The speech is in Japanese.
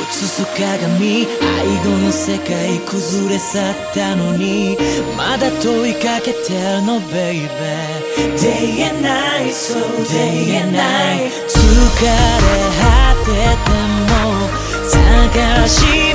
す鏡、愛後の世界崩れ去ったのにまだ問いかけてるの baby Day and night, so day and night 疲れ果てても探し